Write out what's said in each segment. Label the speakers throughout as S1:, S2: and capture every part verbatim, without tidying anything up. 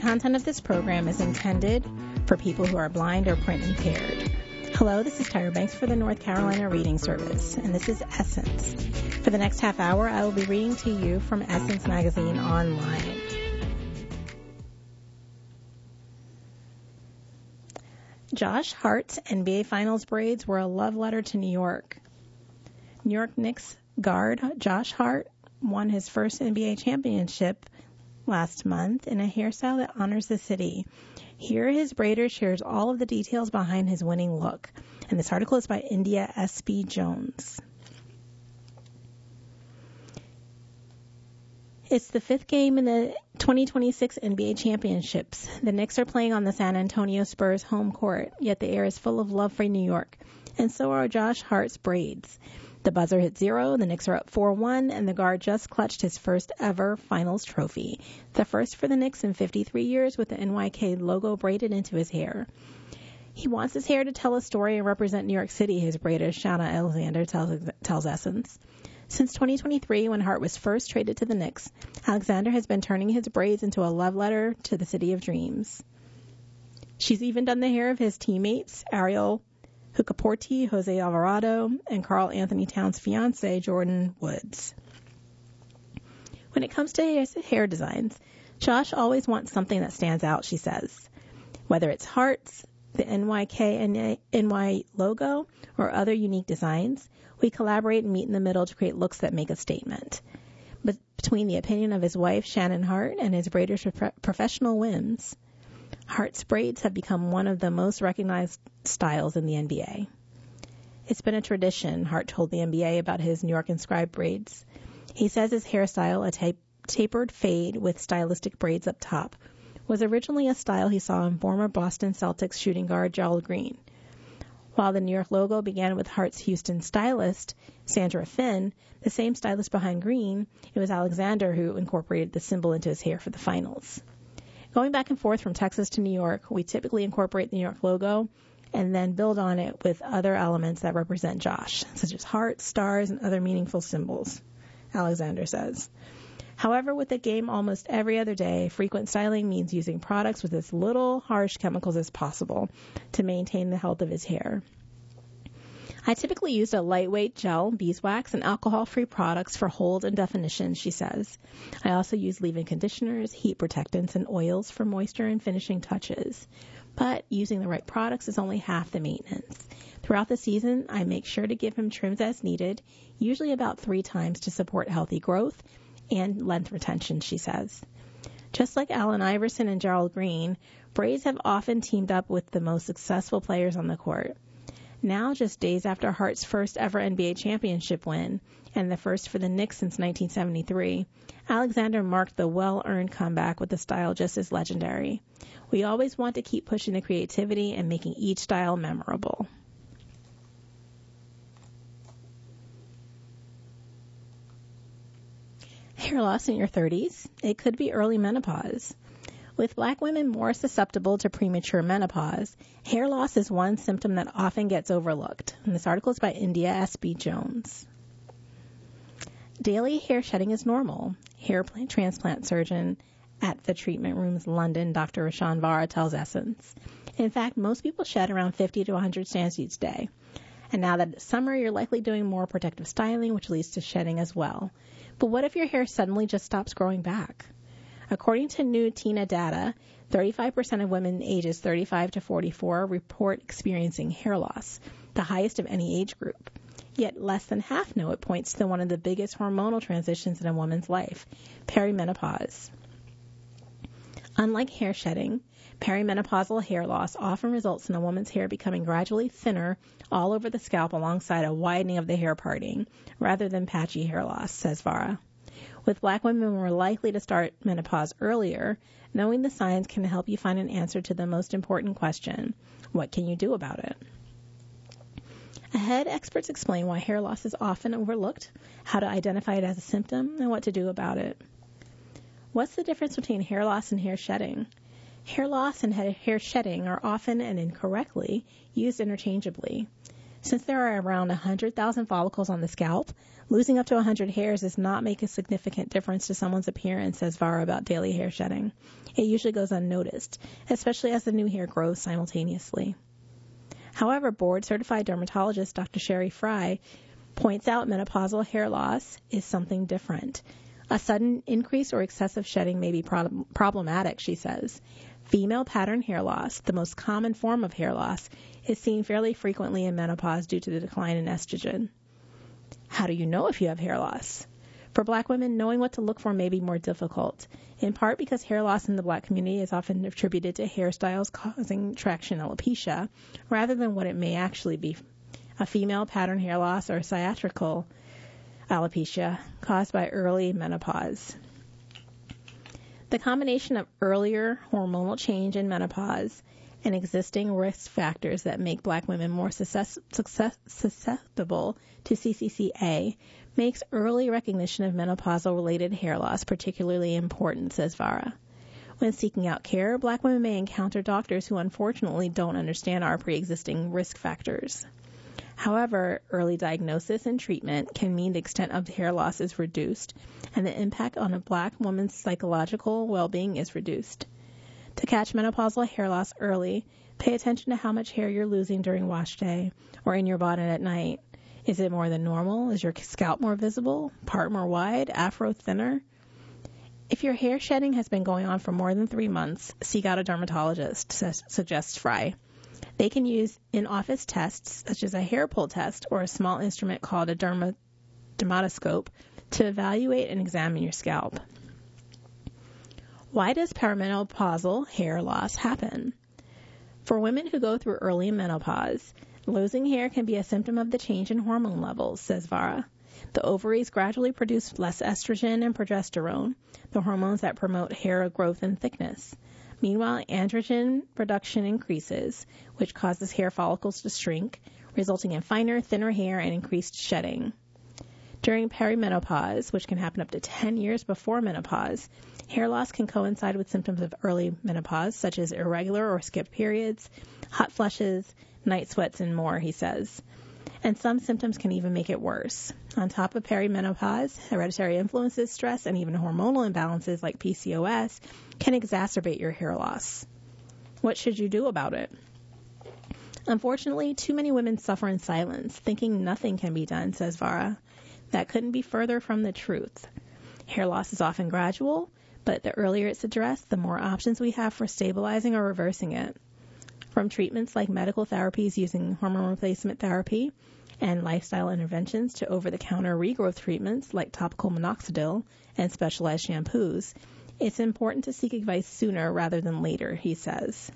S1: content of this program is intended for people who are blind or print impaired. Hello, this is Tyra Banks for the North Carolina Reading Service, and this is Essence. For the next half hour, I will be reading to you from Essence Magazine Online. Josh Hart's N B A Finals braids were a love letter to New York. New York Knicks guard Josh Hart won his first N B A championship last month in a hairstyle that honors the city. Here, his braider shares all of the details behind his winning look. And this article is by India S B Jones. It's the fifth game in the twenty twenty-six N B A Championships. The Knicks are playing on the San Antonio Spurs home court, yet the air is full of love for New York. And so are Josh Hart's braids. The buzzer hit zero, the Knicks are up four one, and the guard just clutched his first ever finals trophy. The first for the Knicks in fifty-three years, with the N Y K logo braided into his hair. He wants his hair to tell a story and represent New York City, his braider Shanna Alexander tells, tells Essence. Since twenty twenty-three, when Hart was first traded to the Knicks, Alexander has been turning his braids into a love letter to the city of dreams. She's even done the hair of his teammates, Ariel Hucaporti, Jose Alvarado, and Carl Anthony Towns' fiancé, Jordan Woods. When it comes to his hair designs, Josh always wants something that stands out, she says. Whether it's Hart's, the N Y K and N Y logo, or other unique designs, we collaborate and meet in the middle to create looks that make a statement. But between the opinion of his wife, Shannon Hart, and his braider's pro- professional whims, Hart's braids have become one of the most recognized styles in the N B A. It's been a tradition, Hart told the N B A about his New York inscribed braids. He says his hairstyle, a ta- tapered fade with stylistic braids up top, was originally a style he saw in former Boston Celtics shooting guard Gerald Green. While the New York logo began with Hart's Houston stylist, Sandra Finn, the same stylist behind Green, it was Alexander who incorporated the symbol into his hair for the finals. Going back and forth from Texas to New York, we typically incorporate the New York logo and then build on it with other elements that represent Josh, such as hearts, stars, and other meaningful symbols, Alexander says. However, with the game almost every other day, frequent styling means using products with as little harsh chemicals as possible to maintain the health of his hair. I typically use a lightweight gel, beeswax, and alcohol-free products for hold and definition, she says. I also use leave-in conditioners, heat protectants, and oils for moisture and finishing touches. But using the right products is only half the maintenance. Throughout the season, I make sure to give him trims as needed, usually about three times to support healthy growth and length retention, she says. Just like Allen Iverson and Gerald Green, braids have often teamed up with the most successful players on the court. Now, just days after Hart's first ever N B A championship win, and the first for the Knicks since nineteen seventy-three, Alexander marked the well-earned comeback with a style just as legendary. We always want to keep pushing the creativity and making each style memorable. Hair loss in your thirties. It could be early menopause. With black women more susceptible to premature menopause, hair loss is one symptom that often gets overlooked. And this article is by India S B Jones. Daily hair shedding is normal. Hair transplant surgeon at the Treatment Rooms London, Doctor Rashan Vara, tells Essence. In fact, most people shed around fifty to one hundred strands each day. And now that it's summer, you're likely doing more protective styling, which leads to shedding as well. But what if your hair suddenly just stops growing back? According to new Tina data, thirty-five percent of women ages thirty-five to forty-four report experiencing hair loss, the highest of any age group. Yet less than half know it points to one of the biggest hormonal transitions in a woman's life, perimenopause. Unlike hair shedding, perimenopausal hair loss often results in a woman's hair becoming gradually thinner all over the scalp alongside a widening of the hair parting, rather than patchy hair loss, says Vara. With black women more likely to start menopause earlier, knowing the signs can help you find an answer to the most important question: what can you do about it? Ahead, experts explain why hair loss is often overlooked, how to identify it as a symptom, and what to do about it. What's the difference between hair loss and hair shedding? Hair loss and hair shedding are often and incorrectly used interchangeably. Since there are around one hundred thousand follicles on the scalp, losing up to one hundred hairs does not make a significant difference to someone's appearance, says Vara about daily hair shedding. It usually goes unnoticed, especially as the new hair grows simultaneously. However, board-certified dermatologist Doctor Sherry Fry points out menopausal hair loss is something different. A sudden increase or excessive shedding may be pro- problematic, she says. Female pattern hair loss, the most common form of hair loss, is seen fairly frequently in menopause due to the decline in estrogen. How do you know if you have hair loss? For black women, knowing what to look for may be more difficult, in part because hair loss in the black community is often attributed to hairstyles causing traction alopecia, rather than what it may actually be, a female pattern hair loss or sciatrical alopecia caused by early menopause. The combination of earlier hormonal change in menopause and existing risk factors that make black women more success, success, susceptible to C C C A makes early recognition of menopausal-related hair loss particularly important, says Vara. When seeking out care, black women may encounter doctors who unfortunately don't understand our pre-existing risk factors. However, early diagnosis and treatment can mean the extent of hair loss is reduced and the impact on a black woman's psychological well-being is reduced. To catch menopausal hair loss early, pay attention to how much hair you're losing during wash day or in your bonnet at night. Is it more than normal? Is your scalp more visible? Part more wide? Afro thinner? If your hair shedding has been going on for more than three months, seek out a dermatologist, suggests Fry. They can use in-office tests, such as a hair pull test or a small instrument called a derma- dermatoscope, to evaluate and examine your scalp. Why does perimenopausal hair loss happen? For women who go through early menopause, losing hair can be a symptom of the change in hormone levels, says Vara. The ovaries gradually produce less estrogen and progesterone, the hormones that promote hair growth and thickness. Meanwhile, androgen production increases, which causes hair follicles to shrink, resulting in finer, thinner hair and increased shedding. During perimenopause, which can happen up to ten years before menopause, hair loss can coincide with symptoms of early menopause, such as irregular or skipped periods, hot flushes, night sweats, and more, he says. And some symptoms can even make it worse. On top of perimenopause, hereditary influences, stress, and even hormonal imbalances like P C O S can exacerbate your hair loss. What should you do about it? Unfortunately, too many women suffer in silence, thinking nothing can be done, says Vara. That couldn't be further from the truth. Hair loss is often gradual, but the earlier it's addressed, the more options we have for stabilizing or reversing it. From treatments like medical therapies using hormone replacement therapy and lifestyle interventions to over-the-counter regrowth treatments like topical minoxidil and specialized shampoos, it's important to seek advice sooner rather than later, he says.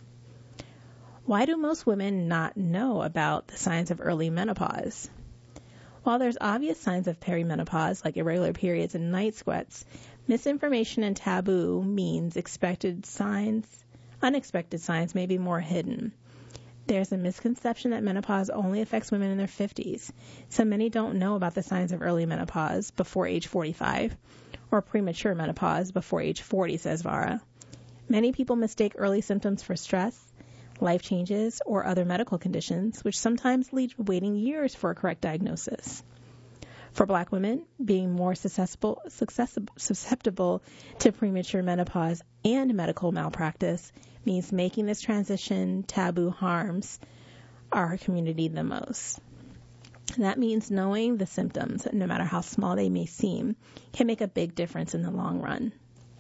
S1: Why do most women not know about the signs of early menopause? While there's obvious signs of perimenopause like irregular periods and night sweats, misinformation and taboo means expected signs, unexpected signs may be more hidden. There's a misconception that menopause only affects women in their fifties, so many don't know about the signs of early menopause before age forty-five or premature menopause before age forty, says Vara. Many people mistake early symptoms for stress, life changes, or other medical conditions, which sometimes lead to waiting years for a correct diagnosis. For black women, being more susceptible, susceptible to premature menopause and medical malpractice means making this transition taboo harms our community the most. That means knowing the symptoms, no matter how small they may seem, can make a big difference in the long run.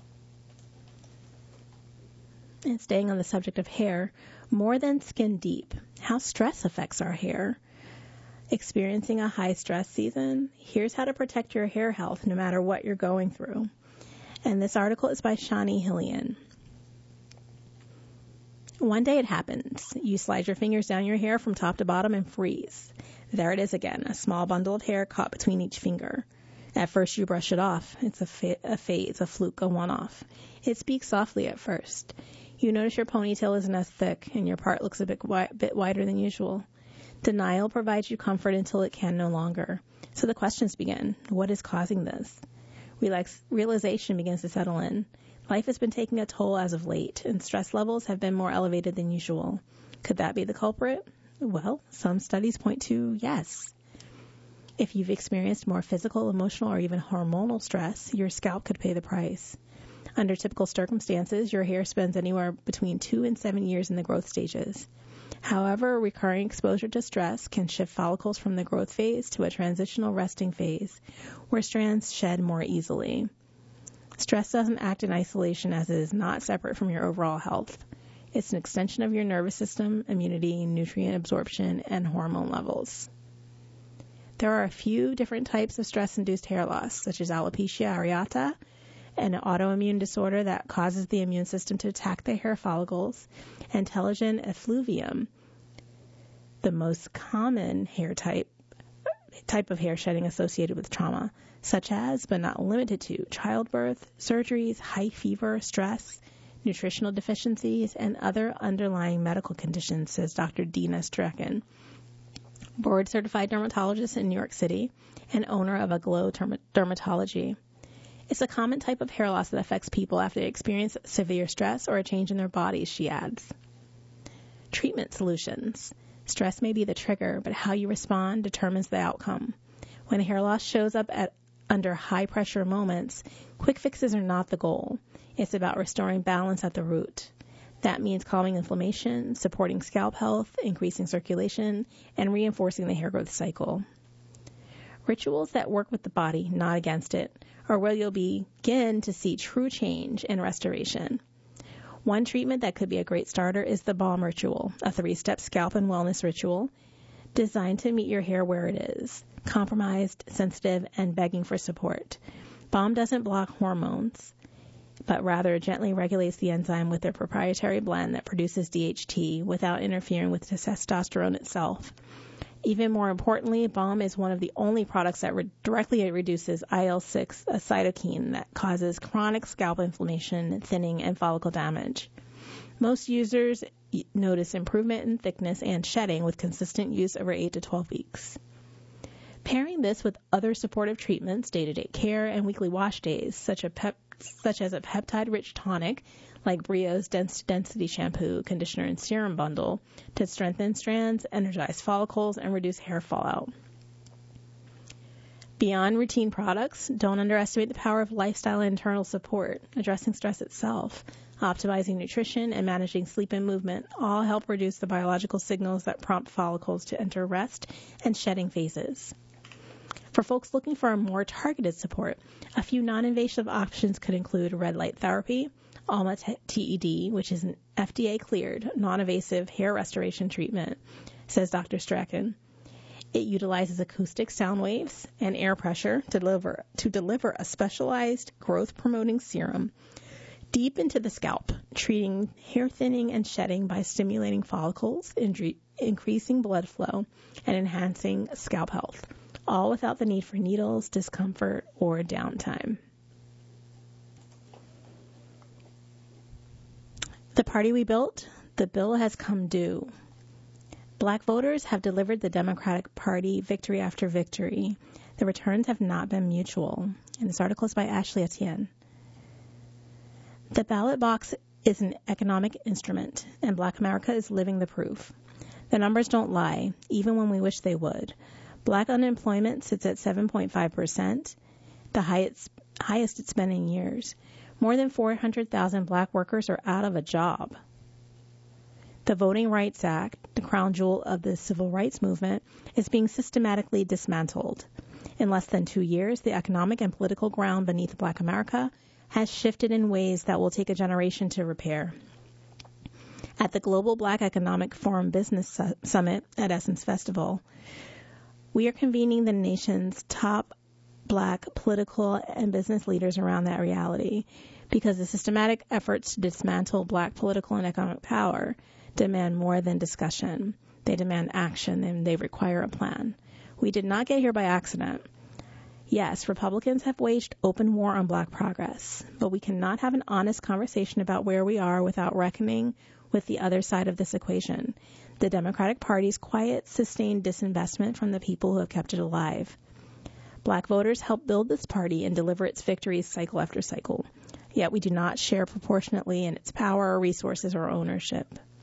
S1: And staying on the subject of hair, more than skin deep, how stress affects our hair. Experiencing a high stress season? Here's how to protect your hair health no matter what you're going through. And this article is by Shani Hillian. One day it happens. You slide your fingers down your hair from top to bottom and freeze. There it is again, a small bundle of hair caught between each finger. At first you brush it off. It's a, fa- a phase, a fluke, a one-off. It speaks softly at first. You notice your ponytail isn't as thick and your part looks a bit, wi- bit wider than usual. Denial provides you comfort until it can no longer. So the questions begin. What is causing this? Relax- realization begins to settle in. Life has been taking a toll as of late, and stress levels have been more elevated than usual. Could that be the culprit? Well, some studies point to yes. If you've experienced more physical, emotional, or even hormonal stress, your scalp could pay the price. Under typical circumstances, your hair spends anywhere between two and seven years in the growth stages. However, recurring exposure to stress can shift follicles from the growth phase to a transitional resting phase, where strands shed more easily. Stress doesn't act in isolation, as it is not separate from your overall health. It's an extension of your nervous system, immunity, nutrient absorption, and hormone levels. There are a few different types of stress-induced hair loss, such as alopecia areata, an autoimmune disorder that causes the immune system to attack the hair follicles, and telogen effluvium, the most common hair type type of hair shedding associated with trauma, such as, but not limited to, childbirth, surgeries, high fever, stress, nutritional deficiencies, and other underlying medical conditions, says Doctor Dina Strachan, board-certified dermatologist in New York City and owner of a Glow Dermatology. It's a common type of hair loss that affects people after they experience severe stress or a change in their bodies, she adds. Treatment solutions. Stress may be the trigger, but how you respond determines the outcome. When hair loss shows up at under high-pressure moments, quick fixes are not the goal. It's about restoring balance at the root. That means calming inflammation, supporting scalp health, increasing circulation, and reinforcing the hair growth cycle. Rituals that work with the body, not against it, are where you'll begin to see true change and restoration. One treatment that could be a great starter is the balm ritual, a three-step scalp and wellness ritual designed to meet your hair where it is, compromised, sensitive, and begging for support. Balm doesn't block hormones, but rather gently regulates the enzyme with their proprietary blend that produces D H T without interfering with the testosterone itself. Even more importantly, balm is one of the only products that re- directly reduces I L six, a cytokine that causes chronic scalp inflammation, thinning, and follicle damage. Most users notice improvement in thickness and shedding with consistent use over eight to twelve weeks. Pairing this with other supportive treatments, day-to-day care, and weekly wash days, such, a pep- such as a peptide-rich tonic like Brio's Dense Density Shampoo, Conditioner, and Serum Bundle to strengthen strands, energize follicles, and reduce hair fallout. Beyond routine products, don't underestimate the power of lifestyle and internal support, addressing stress itself, optimizing nutrition, and managing sleep and movement all help reduce the biological signals that prompt follicles to enter rest and shedding phases. For folks looking for a more targeted support, a few non-invasive options could include red light therapy, Alma T E D, which is an F D A-cleared, non-invasive hair restoration treatment, says Doctor Strachan. It utilizes acoustic sound waves and air pressure to deliver, to deliver a specialized growth-promoting serum deep into the scalp, treating hair thinning and shedding by stimulating follicles, in- increasing blood flow, and enhancing scalp health, all without the need for needles, discomfort, or downtime. The party we built, the bill has come due. Black voters have delivered the Democratic Party victory after victory. The returns have not been mutual. And this article is by Ashley Etienne. The ballot box is an economic instrument, and Black America is living the proof. The numbers don't lie, even when we wish they would. Black unemployment sits at seven point five percent, the highest, highest it's been in years. More than four hundred thousand black workers are out of a job. The Voting Rights Act, the crown jewel of the civil rights movement, is being systematically dismantled. In less than two years, the economic and political ground beneath Black America has shifted in ways that will take a generation to repair. At the Global Black Economic Forum Business Summit at Essence Festival, we are convening the nation's top Black political and business leaders around that reality, because the systematic efforts to dismantle Black political and economic power demand more than discussion. They demand action, and they require a plan. We did not get here by accident. Yes, Republicans have waged open war on Black progress, but we cannot have an honest conversation about where we are without reckoning with the other side of this equation, the Democratic Party's quiet, sustained disinvestment from the people who have kept it alive. Black voters helped build this party and deliver its victories cycle after cycle, yet we do not share proportionately in its power, resources, or ownership.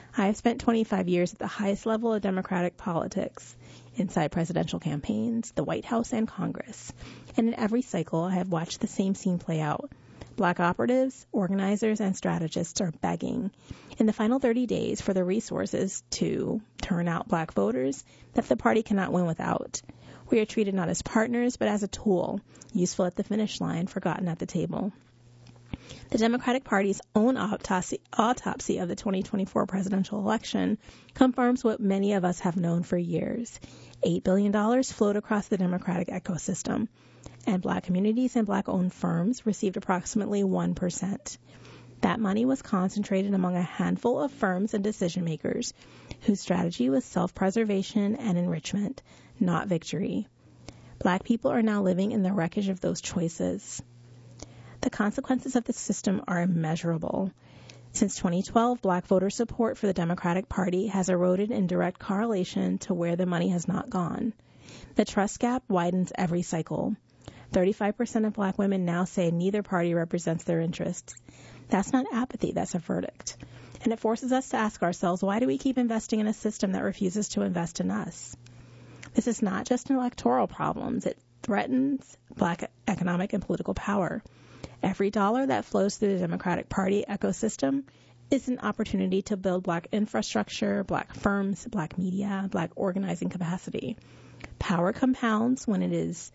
S1: I have spent twenty-five years at the highest level of Democratic politics, inside presidential campaigns, the White House, and Congress. And in every cycle, I have watched the same scene play out. Black operatives, organizers, and strategists are begging in the final thirty days for the resources to turn out black voters that the party cannot win without. We are treated not as partners, but as a tool, useful at the finish line, forgotten at the table. The Democratic Party's own autopsy, autopsy of the twenty twenty-four presidential election confirms what many of us have known for years. eight billion dollars flowed across the Democratic ecosystem, and black communities and black-owned firms received approximately one percent. That money was concentrated among a handful of firms and decision-makers whose strategy was self-preservation and enrichment, not victory. Black people are now living in the wreckage of those choices. The consequences of the system are immeasurable. Since twenty twelve, black voter support for the Democratic Party has eroded in direct correlation to where the money has not gone. The trust gap widens every cycle. thirty-five percent of black women now say neither party represents their interests. That's not apathy, that's a verdict. And it forces us to ask ourselves, why do we keep investing in a system that refuses to invest in us? This is not just an electoral problem. It threatens black economic and political power. Every dollar that flows through the Democratic Party ecosystem is an opportunity to build black infrastructure, black firms, black media, black organizing capacity. Power compounds when it is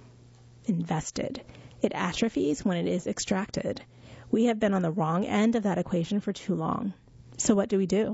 S1: invested. It atrophies when it is extracted. We have been on the wrong end of that equation for too long. So what do we do?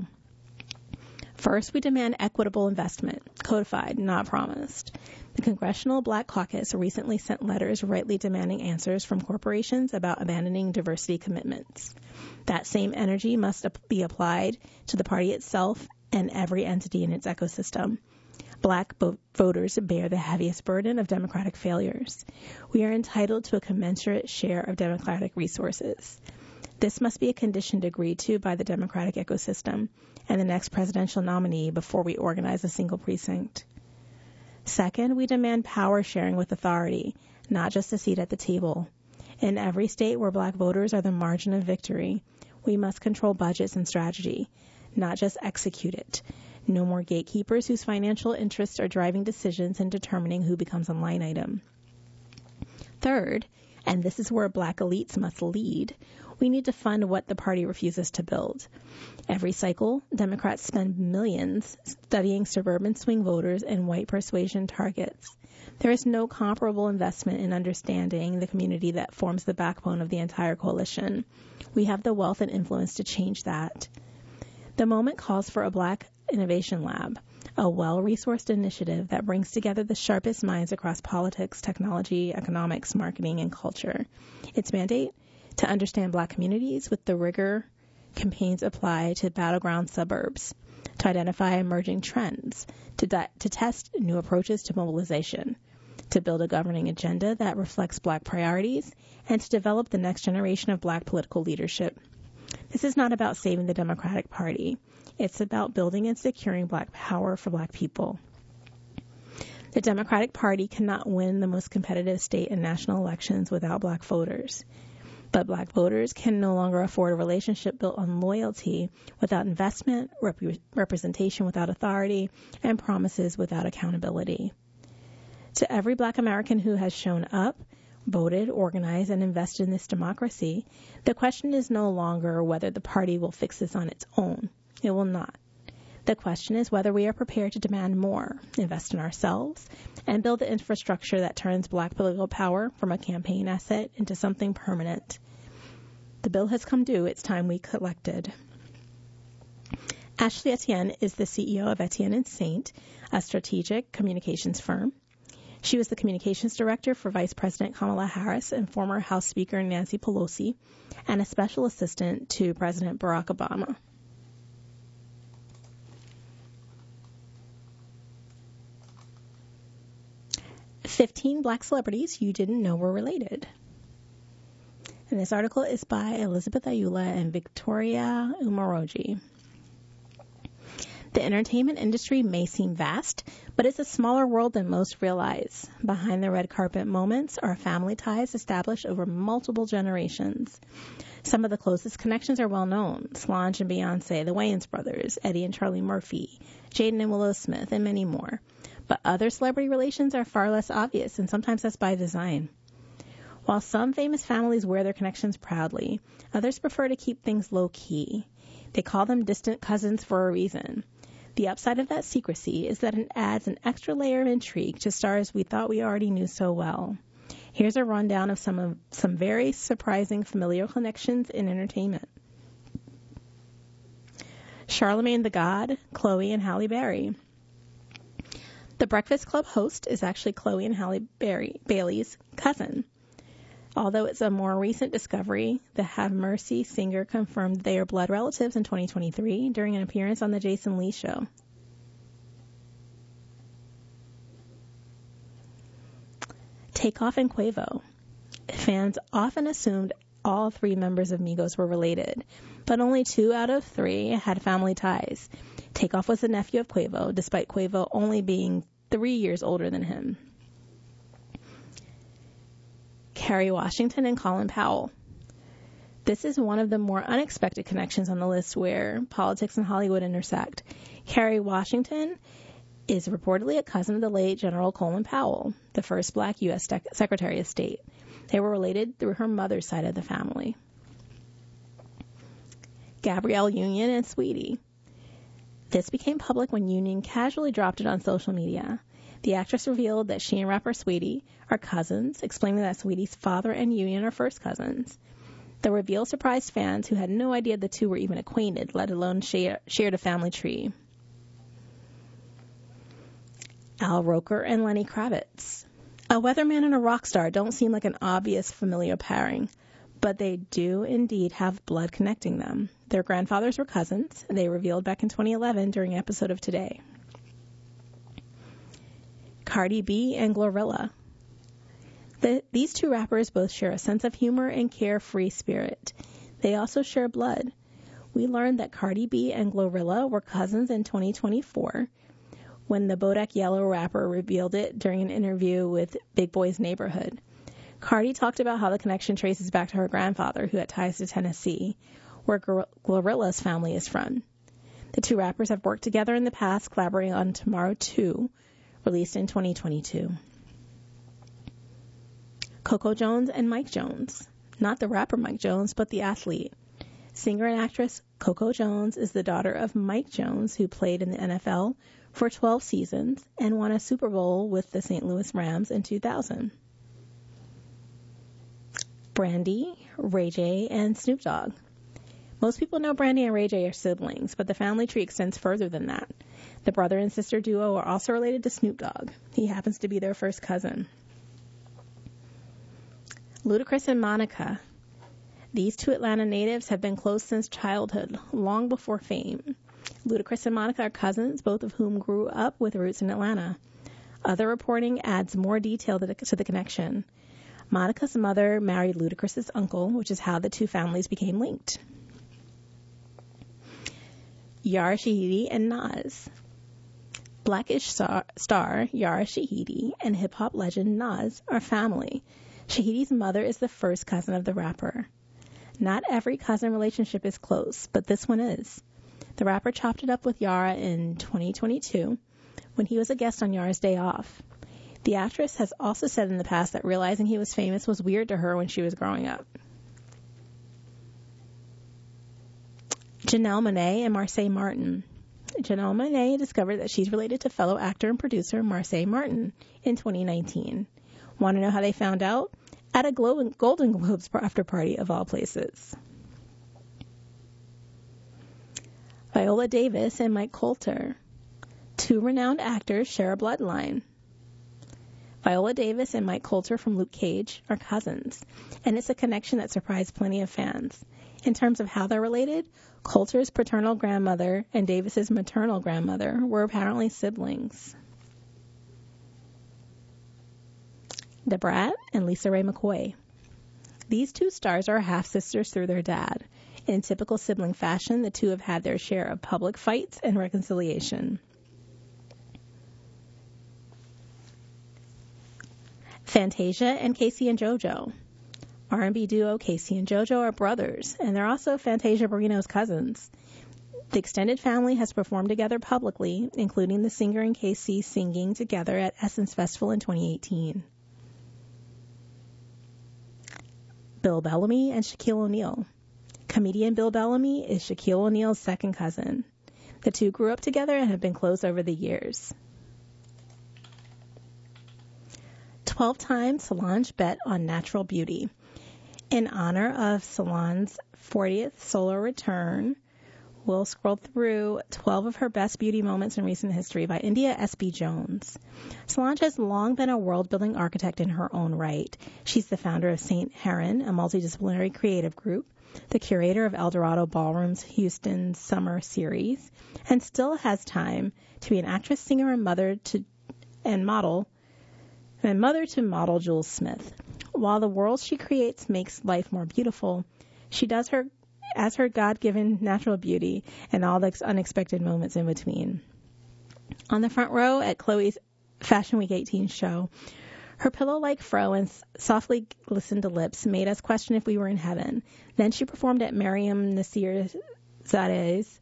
S1: First, we demand equitable investment, codified, not promised. The Congressional Black Caucus recently sent letters rightly demanding answers from corporations about abandoning diversity commitments. That same energy must be applied to the party itself and every entity in its ecosystem. Black bo- voters bear the heaviest burden of Democratic failures. We are entitled to a commensurate share of Democratic resources. This must be a condition agreed to by the Democratic ecosystem and the next presidential nominee before we organize a single precinct. Second, we demand power sharing with authority, not just a seat at the table. In every state where black voters are the margin of victory, we must control budgets and strategy, not just execute it. No more gatekeepers whose financial interests are driving decisions and determining who becomes a line item. Third, and this is where black elites must lead, we need to fund what the party refuses to build. Every cycle, Democrats spend millions studying suburban swing voters and white persuasion targets. There is no comparable investment in understanding the community that forms the backbone of the entire coalition. We have the wealth and influence to change that. The moment calls for a Black Innovation Lab, a well-resourced initiative that brings together the sharpest minds across politics, technology, economics, marketing, and culture. Its mandate? To understand black communities with the rigor campaigns apply to battleground suburbs, to identify emerging trends, to, di- to test new approaches to mobilization, to build a governing agenda that reflects black priorities, and to develop the next generation of black political leadership. This is not about saving the Democratic Party. It's about building and securing black power for black people. The Democratic Party cannot win the most competitive state and national elections without black voters. But black voters can no longer afford a relationship built on loyalty without investment, rep- representation without authority, and promises without accountability. To every black American who has shown up, voted, organized, and invested in this democracy, the question is no longer whether the party will fix this on its own. It will not. The question is whether we are prepared to demand more, invest in ourselves, and build the infrastructure that turns black political power from a campaign asset into something permanent. The bill has come due. It's time we collected. Ashley Etienne is the C E O of Etienne and Saint, a strategic communications firm. She was the communications director for Vice President Kamala Harris and former House Speaker Nancy Pelosi, and a special assistant to President Barack Obama. fifteen black celebrities you didn't know were related. And this article is by Elizabeth Ayula and Victoria Umaroji. The entertainment industry may seem vast, but it's a smaller world than most realize. Behind the red carpet moments are family ties established over multiple generations. Some of the closest connections are well known: Solange and Beyonce, the Wayans brothers, Eddie and Charlie Murphy, Jaden and Willow Smith, and many more. But other celebrity relations are far less obvious, and sometimes that's by design. While some famous families wear their connections proudly, others prefer to keep things low-key. They call them distant cousins for a reason. The upside of that secrecy is that it adds an extra layer of intrigue to stars we thought we already knew so well. Here's a rundown of some of some very surprising familial connections in entertainment. Charlemagne the God, Chloe and Halle Berry. The Breakfast Club host is actually Chloe and Halle Berry, Bailey's cousin. Although it's a more recent discovery, the Have Mercy singer confirmed they are blood relatives in twenty twenty-three during an appearance on The Jason Lee Show. Takeoff and Quavo. Fans often assumed all three members of Migos were related, but only two out of three had family ties. Takeoff was the nephew of Quavo, despite Quavo only being three years older than him. Kerry Washington and Colin Powell. This is one of the more unexpected connections on the list where politics and Hollywood intersect. Kerry Washington is reportedly a cousin of the late General Colin Powell, the first black U S Secretary of State. They were related through her mother's side of the family. Gabrielle Union and Sweetie. This became public when Union casually dropped it on social media. The actress revealed that she and rapper Sweetie are cousins, explaining that Sweetie's father and Union are first cousins. The reveal surprised fans who had no idea the two were even acquainted, let alone share, shared a family tree. Al Roker and Lenny Kravitz. A weatherman and a rock star don't seem like an obvious familiar pairing, but they do indeed have blood connecting them. Their grandfathers were cousins, they revealed back in twenty eleven during an episode of Today. Cardi B and Glorilla. The, these two rappers both share a sense of humor and carefree spirit. They also share blood. We learned that Cardi B and Glorilla were cousins in twenty twenty-four, when the Bodak Yellow rapper revealed it during an interview with Big Boy's Neighborhood. Cardi talked about how the connection traces back to her grandfather, who had ties to Tennessee, where Glorilla's family is from. The two rappers have worked together in the past, collaborating on Tomorrow two, released in twenty twenty-two. Coco Jones and Mike Jones. Not the rapper Mike Jones, but the athlete. Singer and actress Coco Jones is the daughter of Mike Jones, who played in the N F L for twelve seasons and won a Super Bowl with the Saint Louis Rams in two thousand. Brandy, Ray J, and Snoop Dogg. Most people know Brandy and Ray J are siblings, but the family tree extends further than that. The brother and sister duo are also related to Snoop Dogg. He happens to be their first cousin. Ludacris and Monica. These two Atlanta natives have been close since childhood, long before fame. Ludacris and Monica are cousins, both of whom grew up with roots in Atlanta. Other reporting adds more detail to the, to the connection. Monica's mother married Ludacris's uncle, which is how the two families became linked. Yara Shahidi and Nas. Blackish star, star Yara Shahidi and hip-hop legend Nas are family. Shahidi's mother is the first cousin of the rapper. Not every cousin relationship is close, but this one is. The rapper chopped it up with Yara in twenty twenty-two when he was a guest on Yara's Day Off. The actress has also said in the past that realizing he was famous was weird to her when she was growing up. Janelle Monáe and Marsai Martin. Janelle Monáe discovered that she's related to fellow actor and producer Marsai Martin in twenty nineteen. Want to know how they found out? At a Golden Globes after party of all places. Viola Davis and Mike Colter. Two renowned actors share a bloodline. Viola Davis and Mike Colter from Luke Cage are cousins, and it's a connection that surprised plenty of fans. In terms of how they're related, Colter's paternal grandmother and Davis's maternal grandmother were apparently siblings. Da Brat and Lisa Ray McCoy. These two stars are half-sisters through their dad. In typical sibling fashion, the two have had their share of public fights and reconciliation. Fantasia and Casey and JoJo. R and B duo Casey and JoJo are brothers, and they're also Fantasia Barrino's cousins. The extended family has performed together publicly, including the singer and Casey singing together at Essence Festival in twenty eighteen. Bill Bellamy and Shaquille O'Neal. Comedian Bill Bellamy is Shaquille O'Neal's second cousin. The two grew up together and have been close over the years. twelve times Solange bet on natural beauty. In honor of Solange's fortieth solar return, we'll scroll through twelve of her best beauty moments in recent history by India S B Jones. Solange has long been a world-building architect in her own right. She's the founder of Saint Heron, a multidisciplinary creative group, the curator of Eldorado Ballroom's Houston Summer Series, and still has time to be an actress, singer, and mother to and model, and mother to model Jules Smith. While the world she creates makes life more beautiful, she does her as her God-given natural beauty and all the unexpected moments in between. On the front row at Chloe's Fashion Week eighteen show, her pillow-like fro and softly glistened lips made us question if we were in heaven. Then she performed at Mariam Naseerzade's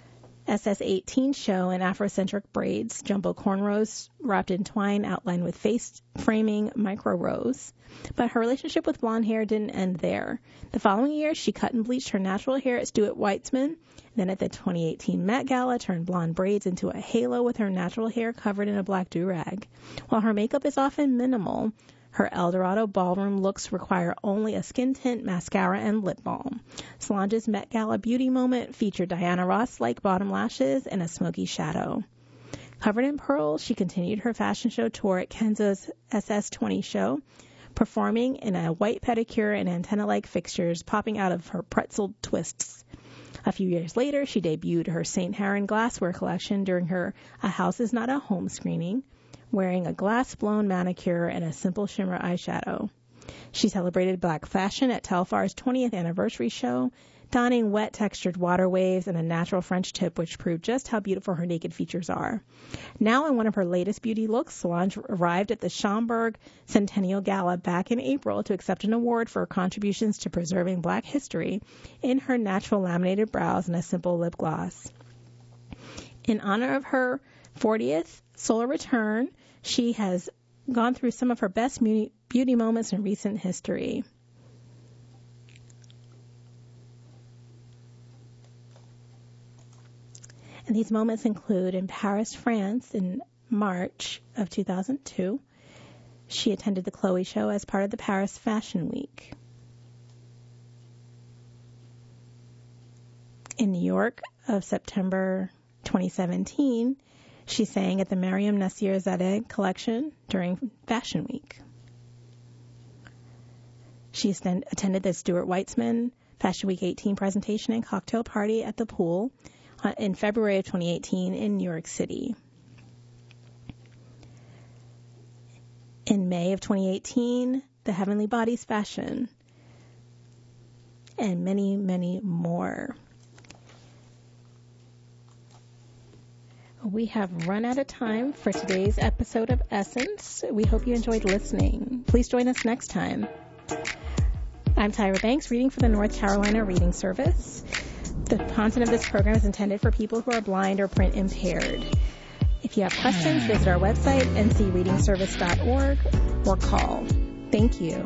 S1: S S eighteen show in Afrocentric braids, jumbo cornrows wrapped in twine outlined with face-framing micro-rows. But her relationship with blonde hair didn't end there. The following year, she cut and bleached her natural hair at Stuart Weitzman. Then at the twenty eighteen Met Gala, turned blonde braids into a halo with her natural hair covered in a black do-rag. While her makeup is often minimal, her Eldorado Ballroom looks require only a skin tint, mascara, and lip balm. Solange's Met Gala beauty moment featured Diana Ross-like bottom lashes and a smoky shadow. Covered in pearls, she continued her fashion show tour at Kenzo's S S twenty show, performing in a white pedicure and antenna-like fixtures popping out of her pretzel twists. A few years later, she debuted her Saint Heron glassware collection during her A House Is Not a Home screening, wearing a glass-blown manicure and a simple shimmer eyeshadow. She celebrated black fashion at Telfar's twentieth anniversary show, donning wet textured water waves and a natural French tip, which proved just how beautiful her naked features are. Now in one of her latest beauty looks, Solange arrived at the Schomburg Centennial Gala back in April to accept an award for her contributions to preserving black history in her natural laminated brows and a simple lip gloss. In honor of her fortieth solar return, she has gone through some of her best beauty moments in recent history. And these moments include in Paris, France, in March of two thousand two. She attended the Chloe show as part of the Paris Fashion Week. In New York of September twenty seventeen, she sang at the Mariam Naseerzadeh collection during Fashion Week. She attended the Stuart Weitzman Fashion Week eighteen presentation and cocktail party at the Pool in February of twenty eighteen in New York City. In May of twenty eighteen, the Heavenly Bodies Fashion, and many, many more. We have run out of time for today's episode of Essence. We hope you enjoyed listening. Please join us next time. I'm Tyra Banks, reading for the North Carolina Reading Service. The content of this program is intended for people who are blind or print impaired. If you have questions, visit our website, n c reading service dot org, or call. Thank you.